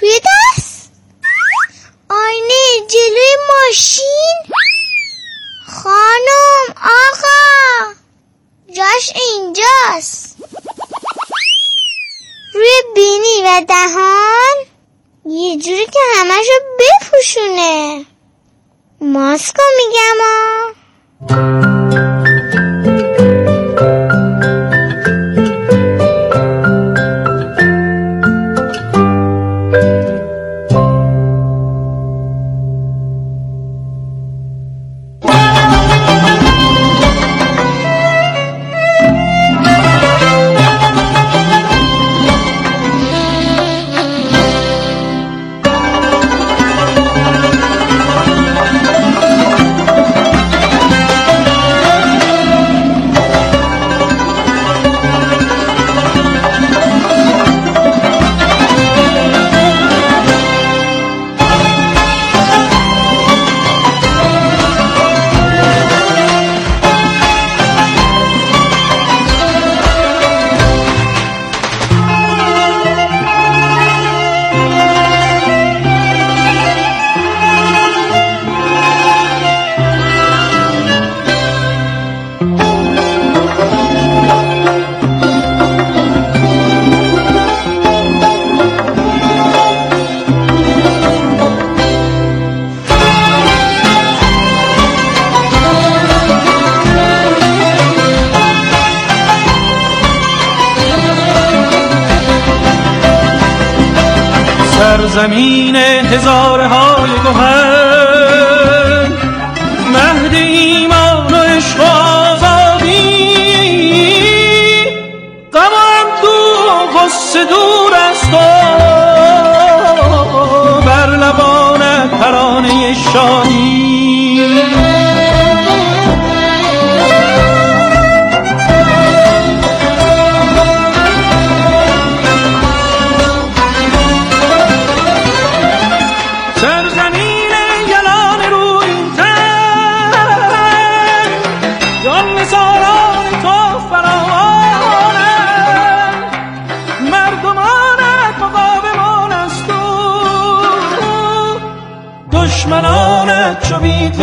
توی دست؟ آینه جلوی ماشین؟ خانم، آقا، جاش اینجاست. روی بینی و دهان یه جوری که همشو بپوشونه. ماسکو میگم زمین هزارهای گوهر، مهد ایمان و عشق و آزادی، غم دو غصه دور است و بر لبانت ترانه شادی. دشمنانت چو بید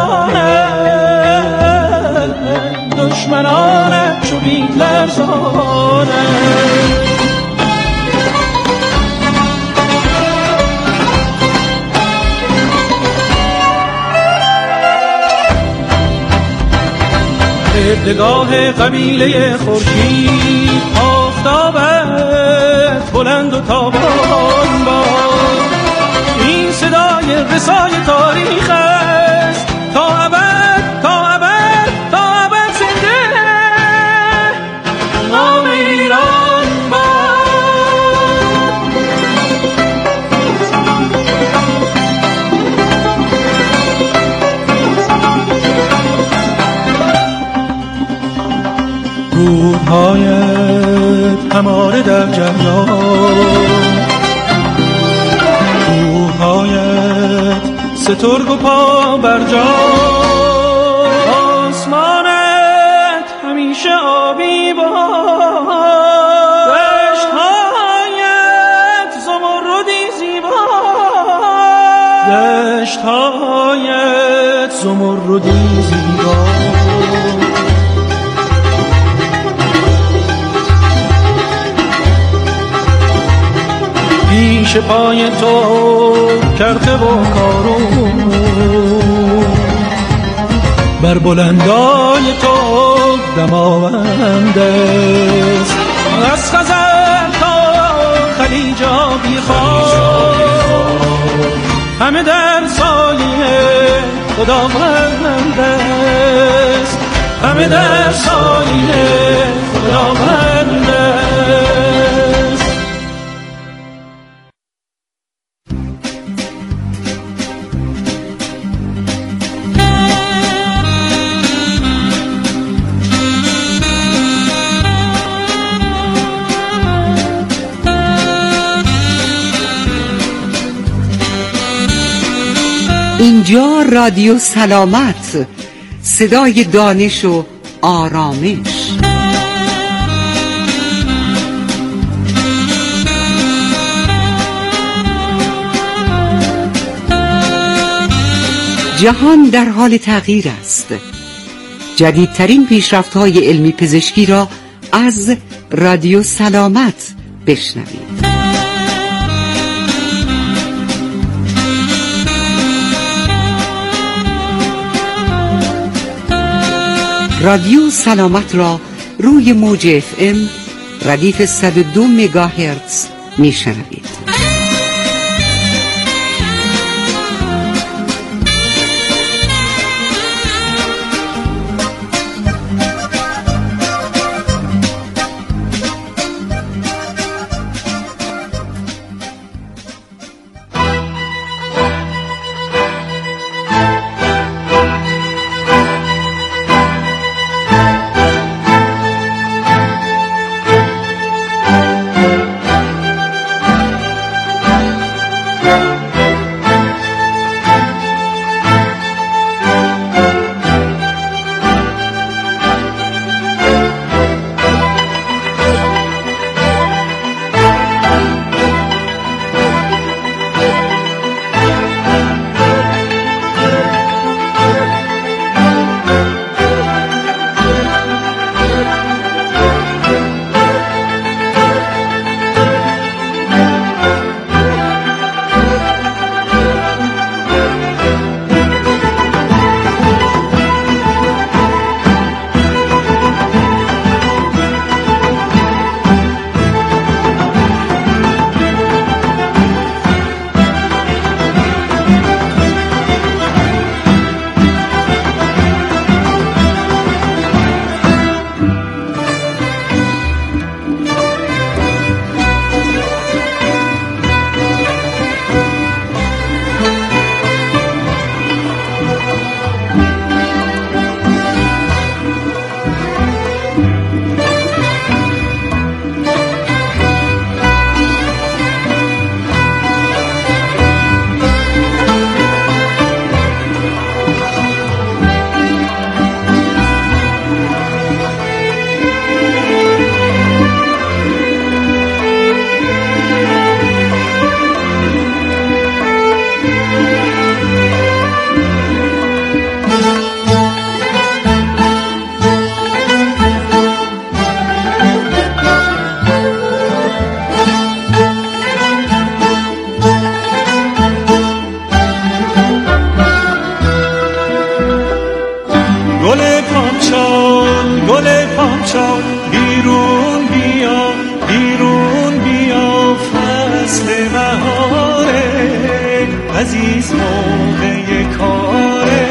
لرزانند، دشمنانت چو بید لرزانند. اردگاه قبیله خورشید، آفتابت بلند و تابان باد. این صدای رسای تاریخ است، تا ابد تا ابد تا ابد زنده نام ایران باد. رودهایت هماره در جریان، کوههایت سترگ و پا بر جا، آسمانت همیشه آبی باد، دشتهایت زمردی زیبا، دشتهایت زمردی زیبا. پیش پای تو کرده و کارون، بر بلندای تو دماوند است. از خزر تا خلیج آبی خواه، همه در سایه خداوند است، همه در سایه خداوند است. اینجا رادیو سلامت، صدای دانش و آرامش. جهان در حال تغییر است. جدیدترین پیشرفت‌های علمی پزشکی را از رادیو سلامت بشنوید. رادیو سلامت را روی موج FM ردیف 102 مگاهرتز میشنوید. عزیز موقع کاره،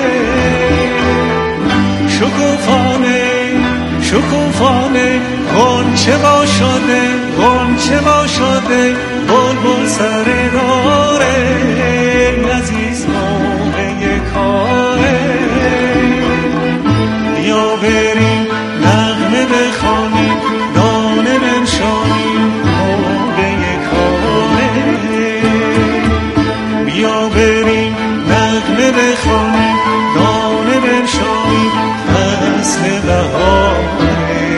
شکوفانه غنچه با شده بلبل سر داره، عزیز موقع کاره. بیا بریم نغمه بخوانیم، دانه بنشانیم موقع کاره. بیا بریم نغمه بخوانیم، دانه بنشانیم فصل بهاره.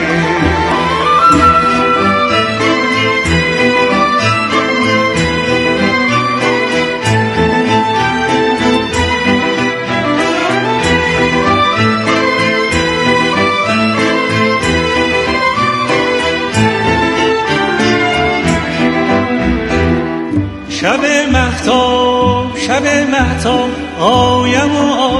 شب مهتاب آیم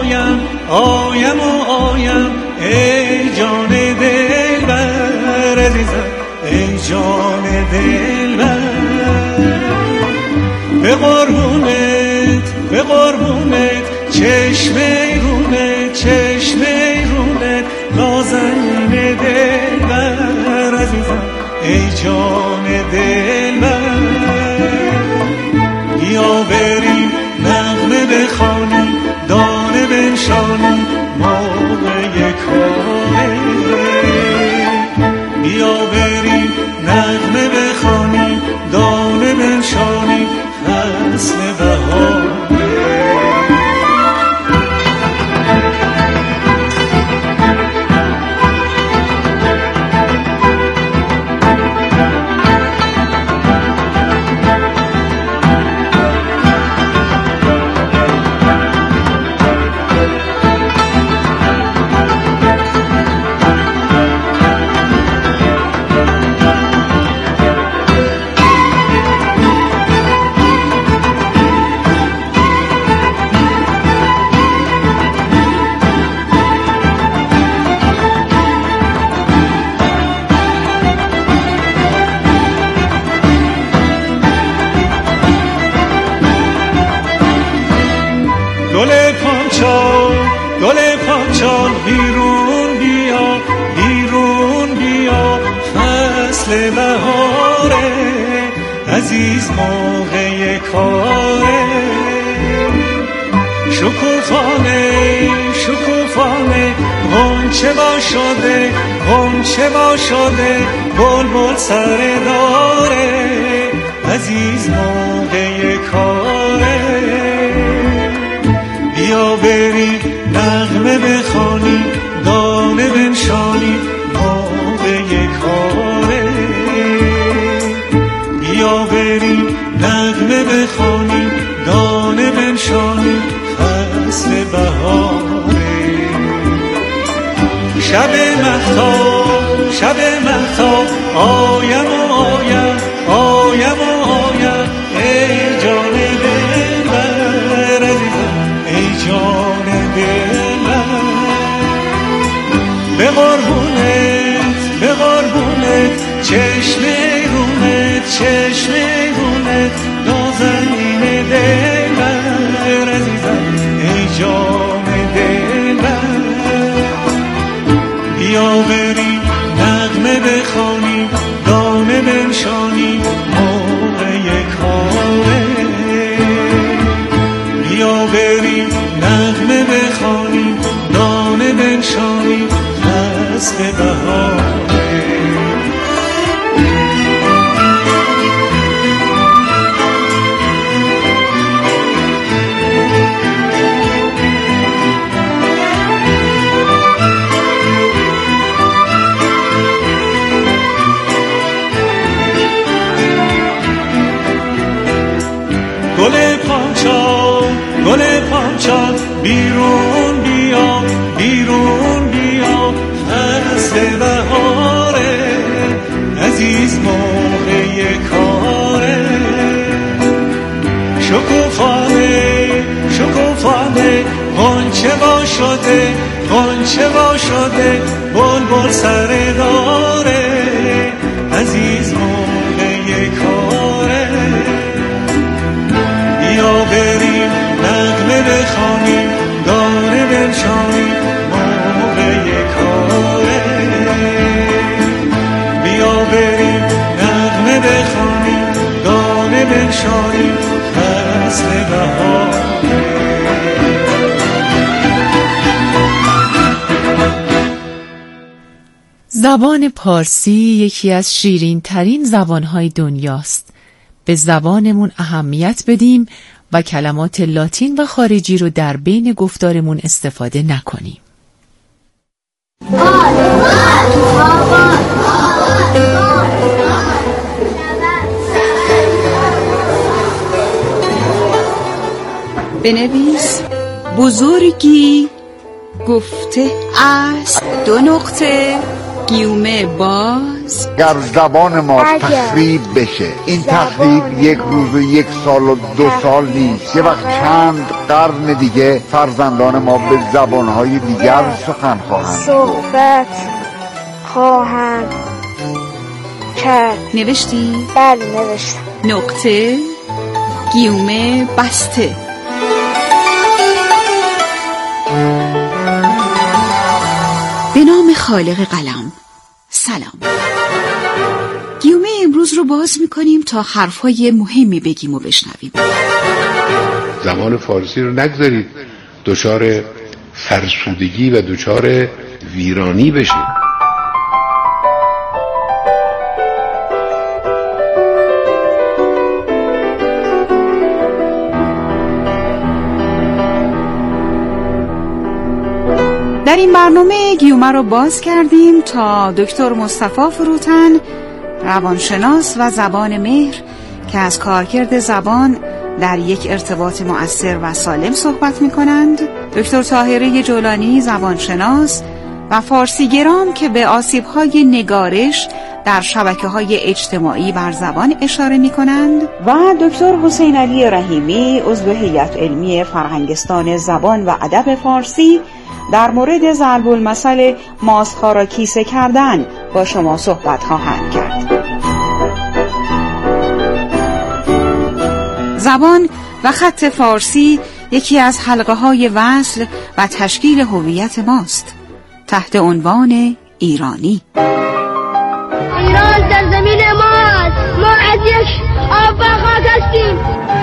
ای جان دلبر عزیزم، ای جان دلبر. به قربونت چشمه رونت نازنین دلبر عزیزم، ای جان دلبر. بیا بریم نغمه بخوانیم، دانه بنشانیم موقع کاره. بیا بریم نغمه بخوانیم، دانه بنشانیم فصل بهاره. موقع کاره، شکوفانه شکوفانه غنچه وا شده غنچه وا شده، بلبل سر داره، عزیز موقع کاره. بیا بریم نغمه بخوانیم دانه بنشانیم موقع کاره، بیا بریم نغمه بخوانیم دانه بنشانیم فصل بهاره. شب مهتاب شب مهتاب آیم و آیم آیم و آیم، ای جان دلبر عزیزم ای جان دلبر، به قربونت به قربونت چشم رونت چشم رونت، نازنین دلبر عزیزم ای جان دلبر. بیا بریم نغمه بخوانیم دانه بنشانیم موقع کاره، بیا بریم نغمه بخوانیم دانه بنشانیم فصل بهاره. گل پاچان بیرون بیا بیرون بیا، فصل بهاره، عزیز موقع کاره. شکوفانه شکوفانه غنچه وا شده غنچه وا شده، بلبل سر داره، عزیز موقع کاره. بیا بریم نغمه بخوانیم دانه بنشانیم موقع کاره، بیا بریم نغمه بخوانیم دانه بنشانیم فصل بهاره. زبان پارسی یکی از شیرین ترین زبانهای دنیاست. به زبانمون اهمیت بدیم و کلمات لاتین و خارجی رو در بین گفتارمون استفاده نکنیم. بنویس بزرگی گفته است دو نقطه گیومه باز. گر زبان ما تخریب بشه، این تخریب یک روز و یک سال و 2 سال نیست، یه وقت چند قرن دیگه فرزندان ما به زبانهای دیگر سخن خواهند کرد. نوشتی؟ بله نوشتم. نقطه گیومه بسته. به نام خالق قلم. سلام. گیومه امروز رو باز میکنیم تا حرفای مهمی بگیم و بشنویم. زبان فارسی رو نگذارید دچار فرسودگی و دچار ویرانی بشه. در این برنامه گیومه رو باز کردیم تا دکتر مصطفی فروتن، روانشناس و زبان مهر که از کارکرد زبان در یک ارتباط مؤثر و سالم صحبت می کنند، دکتر طاهره جولانی زبانشناس و فارسیگرام که به آسیب‌های نگارش در شبکه‌های اجتماعی بر زبان اشاره می کنند، و دکتر حسین علی رحیمی عضو هیئت علمی فرهنگستان زبان و ادب فارسی در مورد ضرب المثل ماسخا را کیسه کردن با شما صحبت خواهند کرد. زبان و خط فارسی یکی از حلقه‌های وصل و تشکیل هویت ماست تحت عنوان ایرانی. ایران سرزمین ماست. ما از یک آفاقات هستیم.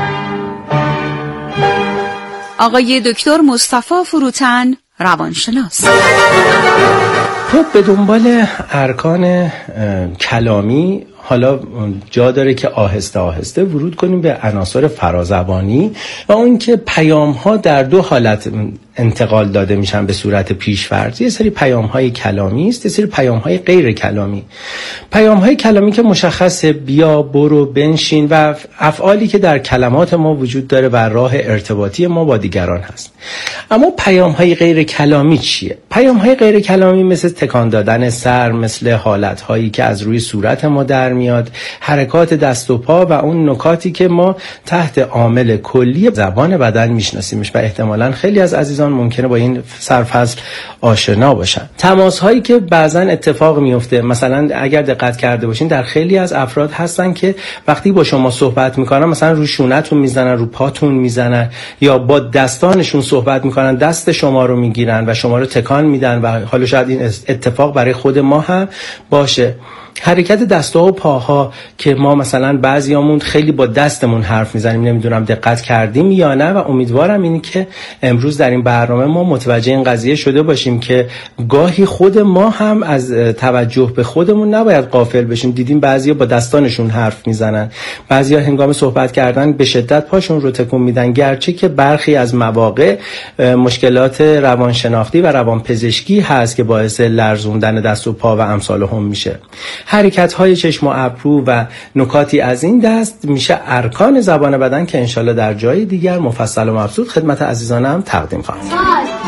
آقای دکتر مصطفی فروتن، روانشناس. خب به دنبال ارکان کلامی حالا جا داره که آهسته آهسته ورود کنیم به عناصر فرازبانی و اون که پیام ها در دو حالت انتقال داده میشن به صورت پیش‌فرض. یه سری پیام های کلامی است، یه سری پیام های غیر کلامی. پیام های کلامی که مشخصه بیا، برو، بنشین و افعالی که در کلمات ما وجود داره و راه ارتباطی ما با دیگران هست. اما پیام های غیر کلامی چیه؟ پیام های غیر کلامی مثل تکان دادن سر، مثل حالت هایی که از روی صورت ما در میاد، حرکات دست و پا و اون نکاتی که ما تحت عامل کلی زبان بدن میشناسیمش و احتمالاً خیلی از عزیزان ممکنه با این سرفصل آشنا باشن. تماس هایی که بعضا اتفاق میفته، مثلا اگر دقت کرده باشین در خیلی از افراد هستن که وقتی با شما صحبت میکنن مثلا رو شونتون میزنن، رو پاتون میزنن یا با دستانشون صحبت میکنن، دست شما رو میگیرن و شما رو تکان میدن و حالا شاید این اتفاق برای خود ما هم باشه. حرکت دست‌ها و پاها که ما مثلا بعضیامون خیلی با دستمون حرف میزنیم، نمیدونم دقت کردیم یا نه و امیدوارم اینی که امروز در این برنامه ما متوجه این قضیه شده باشیم که گاهی خود ما هم از توجه به خودمون نباید غافل بشیم. دیدیم بعضیا با دستانشون حرف میزنن، بعضیا هنگام صحبت کردن به شدت پاشون رو تکون میدن، گرچه که برخی از مواقع مشکلات روانشناختی و روانپزشکی هست که باعث لرزوندن دست و پا و امثال هم میشه. حرکت‌های چشم و ابرو و نکاتی از این دست میشه ارکان زبان بدن که انشالله در جای دیگر مفصل و مبسوط خدمت عزیزانم تقدیم خواهم کرد.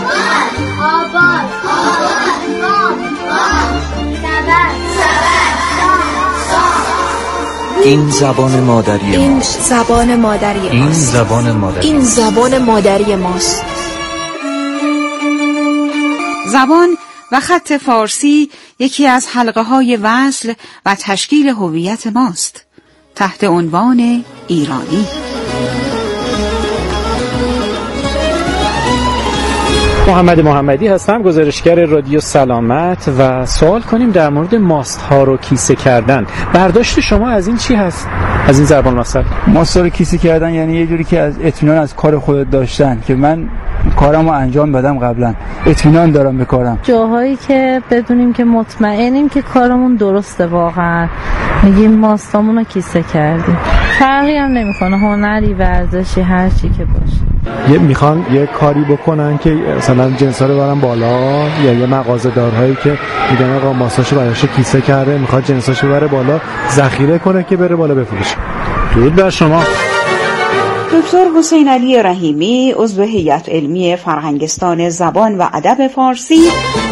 این زبان مادری ماست. این زبان مادری ماست. این زبان مادری. این زبان مادری ماست. زبان و خط فارسی یکی از حلقه‌های وصل و تشکیل هویت ماست تحت عنوان ایرانی. محمد محمدی هستم، گزارشگر رادیو سلامت و سوال کنیم در مورد ماست ها رو کیسه کردن. برداشت شما از این چی هست؟ از این ضرب المثل ماست رو کیسه کردن یعنی یه جوری که از اطمینان از کار خودت داشتن که من کارمو انجام بدم، قبلا اطمینان دارم به کارم. جاهایی که بدونیم که مطمئنیم که کارمون درسته، واقعا میگیم ماستامون رو کیسه کردیم. فرقی هم نمیکنه، هنری، ورزشی، هر چی که باشه. میخوان یه کاری بکنن که مثلا جنسا رو ببرن بالا، یا یه مغازه دارهایی که میگن آقا ماستاشو براش کیسه کرده، میخواد جنساشو ببره بالا ذخیره کنه که بره بالا بفروشه. درود بر شما. دکتر حسین علی رحیمی، عضو هیئت علمی فرهنگستان زبان و ادب فارسی.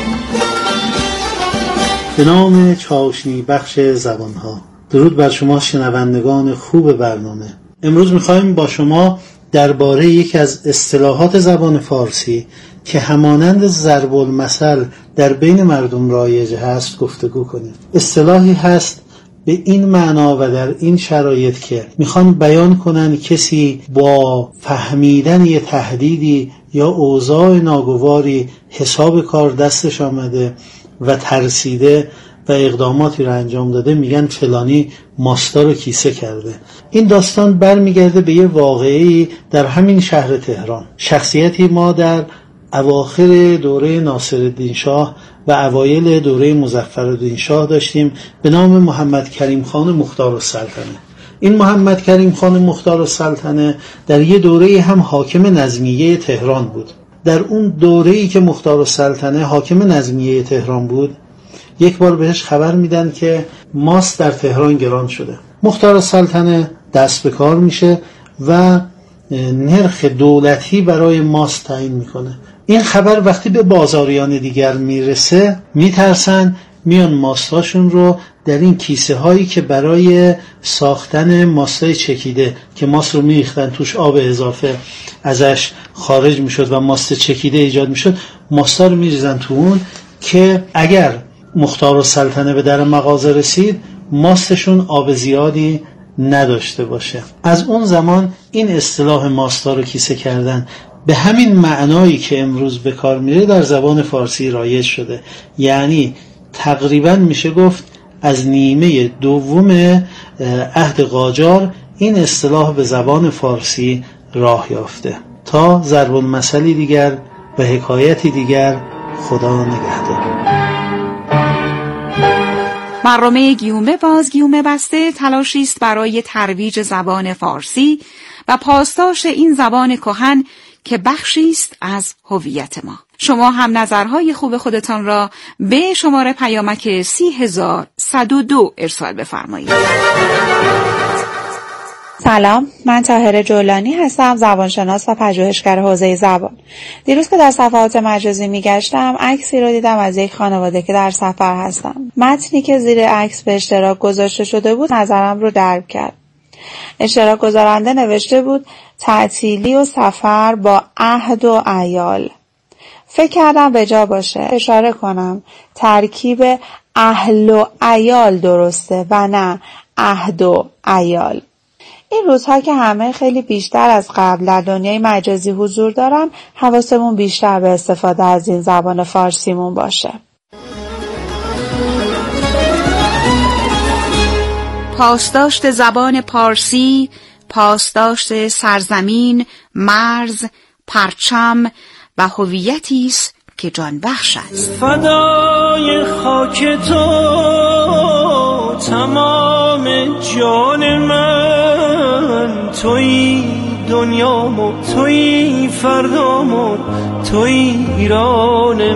به نام چاشنی بخش زبانها، درود بر شما شنوندگان خوب برنامه. امروز میخوایم با شما درباره یکی از اصطلاحات زبان فارسی که همانند ضرب المثل در بین مردم رایج هست گفتگو کنیم. اصطلاحی هست به این معنا و در این شرایط که میخوان بیان کنن کسی با فهمیدن یه تهدیدی یا اوضاع ناگواری حساب کار دستش آمده و ترسیده و اقداماتی رو انجام داده، میگن فلانی ماستا رو کیسه کرده. این داستان برمیگرده به یه واقعی در همین شهر تهران. شخصیتی ما در اواخر دوره ناصرالدین شاه و اوایل دوره مظفرالدین شاه داشتیم به نام محمد کریم خان مختارالسلطنه. این محمد کریم خان مختارالسلطنه در یه دوره هم حاکم نظمیه تهران بود. در اون دوره‌ای که مختارالسلطنه حاکم نظمیه تهران بود، یک بار بهش خبر میدن که ماست در تهران گران شده. مختارالسلطنه دست به کار میشه و نرخ دولتی برای ماست تعیین میکنه. این خبر وقتی به بازاریان دیگر میرسه، میترسن، میان ماستاشون رو در این کیسه هایی که برای ساختن ماستای چکیده که ماست رو میریختن توش آب اضافه ازش خارج میشد و ماست چکیده ایجاد میشد، ماستا رو میریزن تو اون که اگر مختارالسلطنه به در مغازه رسید ماستشون آب زیادی نداشته باشه. از اون زمان این اصطلاح ماستا رو کیسه کردن به همین معنایی که امروز به کار میره در زبان فارسی رایج شده. یعنی تقریبا میشه گفت از نیمه دوم عهد قاجار این اصطلاح به زبان فارسی راه یافته. تا ضرب المثلی دیگر و حکایتی دیگر، خدا نگهدار. برنامه گیومه باز گیومه بسته تلاشی است برای ترویج زبان فارسی و پاسداشت این زبان کهن که بخشی است از هویت ما. شما هم نظرهای خوب خودتان را به شماره پیامک 30102 ارسال بفرمایید. سلام، من طاهره جولانی هستم، زبانشناس و پژوهشگر حوزه زبان. دیروز که در صفحات مجازی میگشتم عکسی رو دیدم از یک خانواده که در سفر هستن. متنی که زیر عکس به اشتراک گذاشته شده بود نظرم رو جلب کرد. اشتراک گذارنده نوشته بود تعطیلی و سفر با عهد و عیال. فکر کردم به جا باشه اشاره کنم ترکیب اهل و عیال درسته و نه عهد و عیال. این روزها که همه خیلی بیشتر از قبل در دنیای مجازی حضور دارن، حواسمون بیشتر به استفاده از این زبان فارسیمون باشه. پاسداشت زبان پارسی، پاسداشت سرزمین، مرز، پرچم و هویتی است که جان بخش است. فدای خاک تو تمام جان من، توی دنیامو، توی فردامو، توی ایران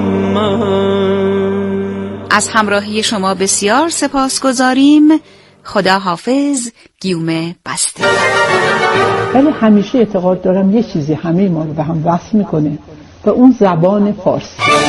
من. از همراهی شما بسیار سپاسگزاریم. خدا حافظ. گیومه بسته. ولی همیشه اعتقاد دارم یه چیزی همه ما رو به هم وصل میکنه و اون زبان فارسی.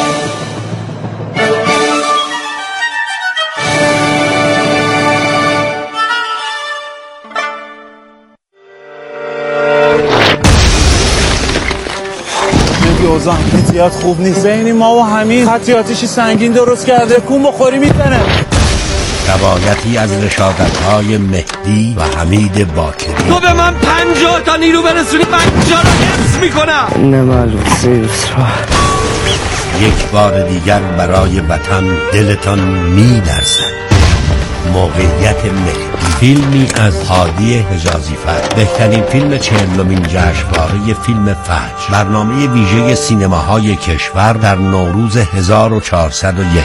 اوضاع امنیتیات خوب نیست. بین ما و حمید خطیاتیشی سنگین درست کرده، کون بخوری میزنه. روایتی از رشادت‌های مهدی و حمید باکری. تو به من 50 تا نیرو برسونی، من اینجا رو حفظ میکنم. نمالو سیرس یک بار دیگر برای وطن دلتان می‌لرزد. موقعیت مهدی، فیلمی از هادی حجازی فر، بهترین فیلم 40مین جشنواره فیلم فجر، برنامه ویژه سینماهای کشور در نوروز 1401.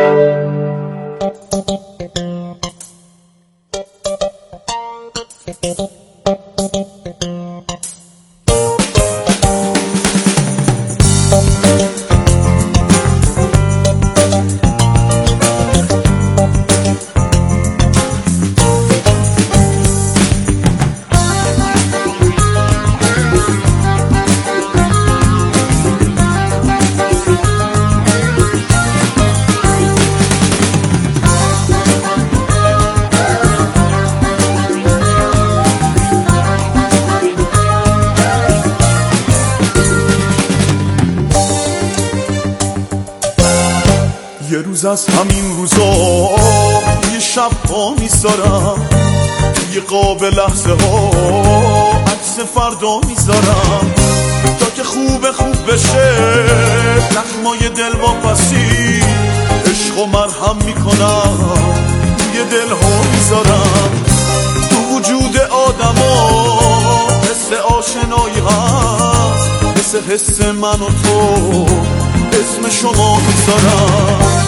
یه روز از همین روزا یه شب ها میذارم، یه قاب لحظه ها عکس فردا میذارم، تا که خوب بشه زخمای دل واپسی، عشق و مرهم میکنم یه دل ها میذارم. تو وجود آدم ها حس آشنایی هست، مثل حس من و تو اسم شما میذارم.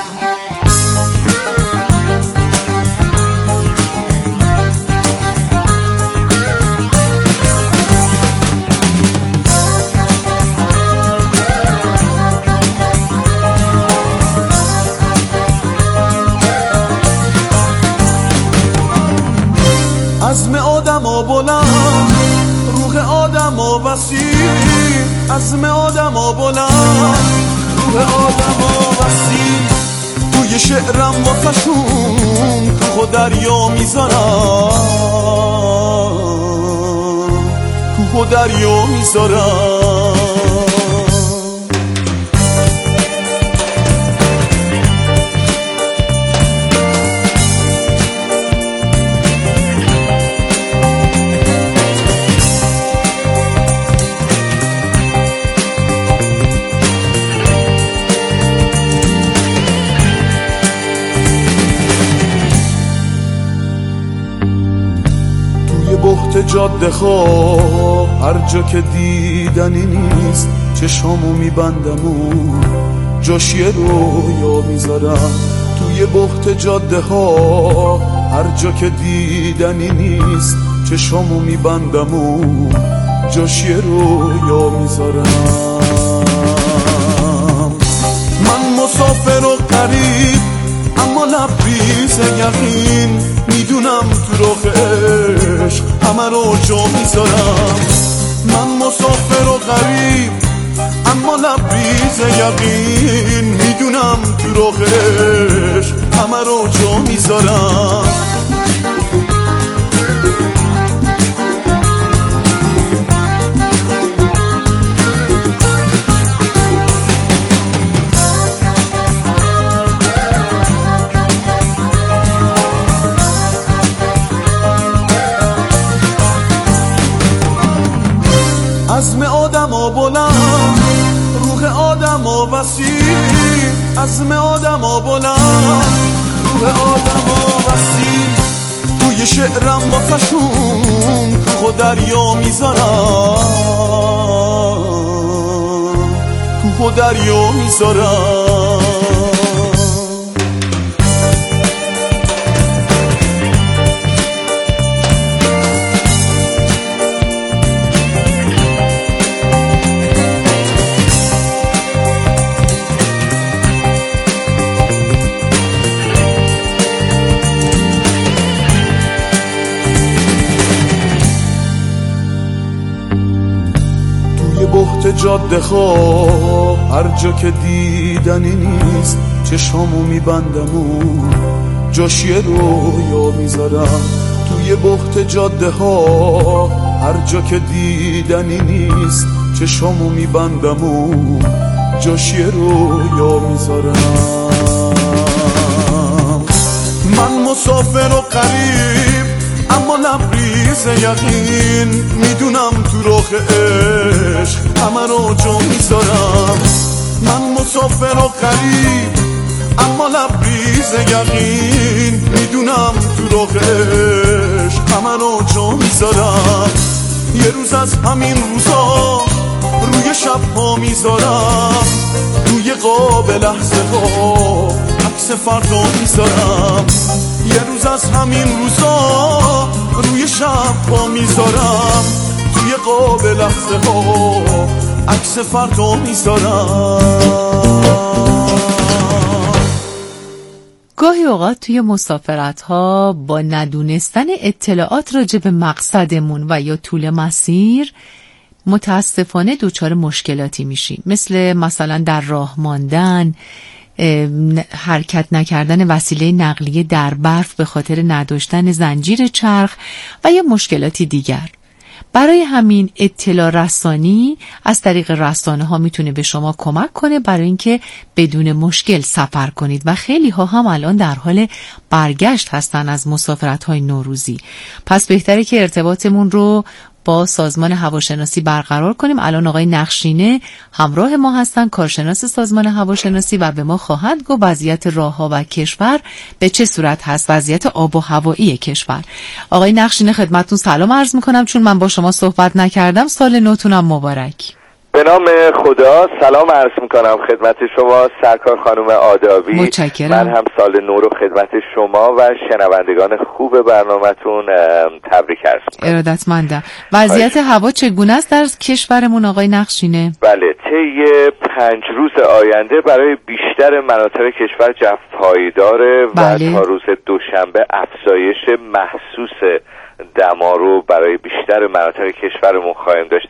عزم آدم ها بلند، روح آدم ها وسیع، عزم آدم ها بلند، روح آدم ها وسیع. توی شعرم واسشون کوه و دریا میذارم، کوه و دریا میذارم. جاده ها هر جا که دیدنی نیست چشامو میبندم و جاش یه رویا میذارم توی بحت جاده ها هر جا که دیدنی نیست چشامو میبندم و جاش یه رویا میذارم من مسافر و غریب اما لبریز یقین میدونم تو راه عشق همه رو جا میذارم من مسافر و غریب اما لبریز یقین میدونم تو راه عشق همه رو جا میذارم عزم آدم‌ها بلند روح آدم‌ها وسیع عزم آدم‌ها بلند روح آدم‌ها وسیع توی شعرم واسه‌شون کوه و دریا میذارم کوه و دریا میذارم بحت جاده ها هر جا که دیدنی نیست چشامو میبندم و جاش یه رویا میذارم توی بحت جاده ها هر جا که دیدنی نیست چشامو میبندم و جاش یه رویا میذارم من مسافر و غریب اما لبریز یقین میدونم تو راه عشق همه رو جا میذارم من مسافر و غریب اما لبریز یقین میدونم تو راه عشق همه رو جا میذارم یه روز از همین روزا روی شبها میذارم روی قاب لحظه ها عکس فردا میذارم یه روز از همین روزا روی شبها میذارم توی قاب لحظه ها عکس فردا میذارم گاهی اوقات توی مسافرت ها با ندونستن اطلاعات راجع به مقصدمون و یا طول مسیر متاسفانه دوچار مشکلاتی میشیم، مثلا در راه ماندن، حرکت نکردن وسیله نقلیه در برف به خاطر نداشتن زنجیر چرخ و یا مشکلاتی دیگر. برای همین اطلاع رسانی از طریق رسانه ها میتونه به شما کمک کنه برای اینکه بدون مشکل سفر کنید و خیلی ها هم الان در حال برگشت هستن از مسافرت های نوروزی. پس بهتره که ارتباطمون رو با سازمان هواشناسی برقرار کنیم. الان آقای نقشینه همراه ما هستن، کارشناس سازمان هواشناسی، و به ما خواهند گفت وضعیت راه‌ها و کشور به چه صورت هست، وضعیت آب و هوایی کشور. آقای نقشینه خدمتتون سلام عرض میکنم. چون من با شما صحبت نکردم، سال نوتونم مبارک. به نام خدا سلام عرض میکنم خدمت شما سرکار خانم آدابی. متشکرم. من هم سال نو رو خدمت شما و شنوندگان خوب برنامه‌تون تبریک عرض میکنم. ارادتمندم. وضعیت هوا چگونه است در کشورمون آقای نقشینه؟ بله، طی 5 روز آینده برای بیشتر مناطق کشور جو پایداره و تا روز دوشنبه افزایش محسوس دما رو برای بیشتر مناطق کشورمون خواهیم داشت.